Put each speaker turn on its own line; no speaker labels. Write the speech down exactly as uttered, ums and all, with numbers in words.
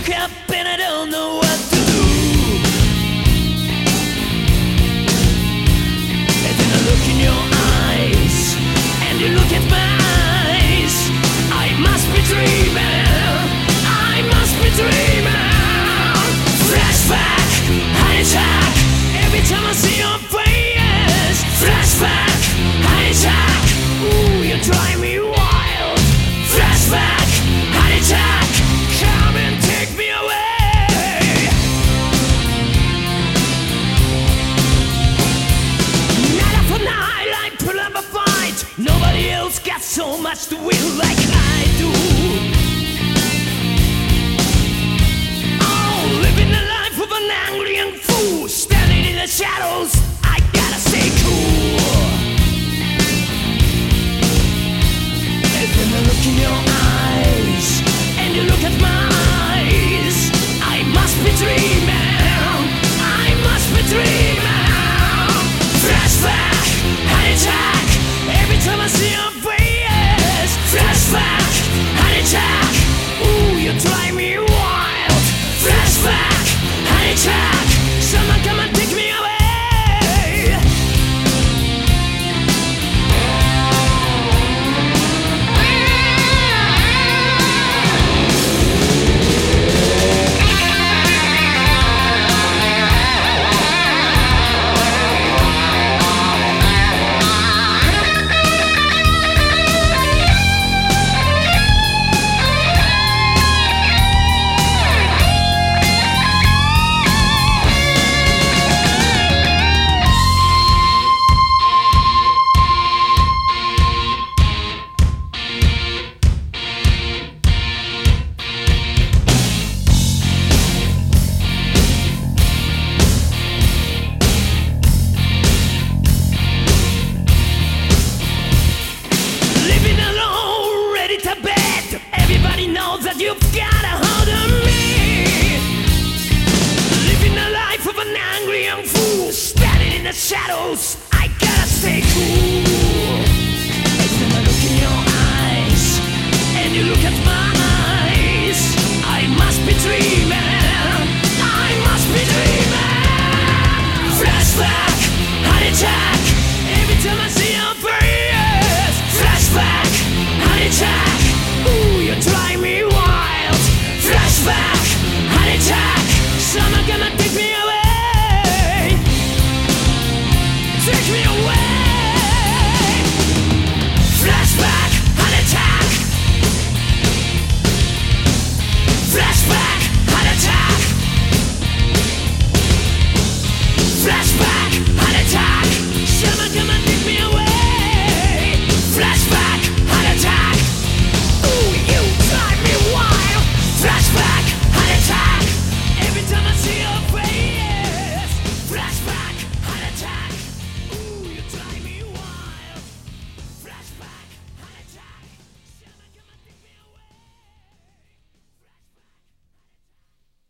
woke up and I don't know what to do. And then I look in your eyes, and you look at my eyes. I must be dreaming, I must be dreaming. Flashback, hijack, every time I see your face. Flashback, hijack, ooh, you drive me wild. Flashback, hijack, come and take me away. Night after night I put up a fight. Nobody else got so much to win like I do. Oh, living the life of an angry young fool, standing in the shadows, I gotta stay cool. And then I look in your eyes, and you look at my eyes. I must be dreaming, I must be dreaming. Flashback, hijack, every time I see your face. Flashback, hijack, ooh, you drive me wild. Flashback, hijack, someone come and take me away. Everybody knows that you've got a hold of me. Living the life of an angry young fool, standing in the shadows, I gotta stay cool.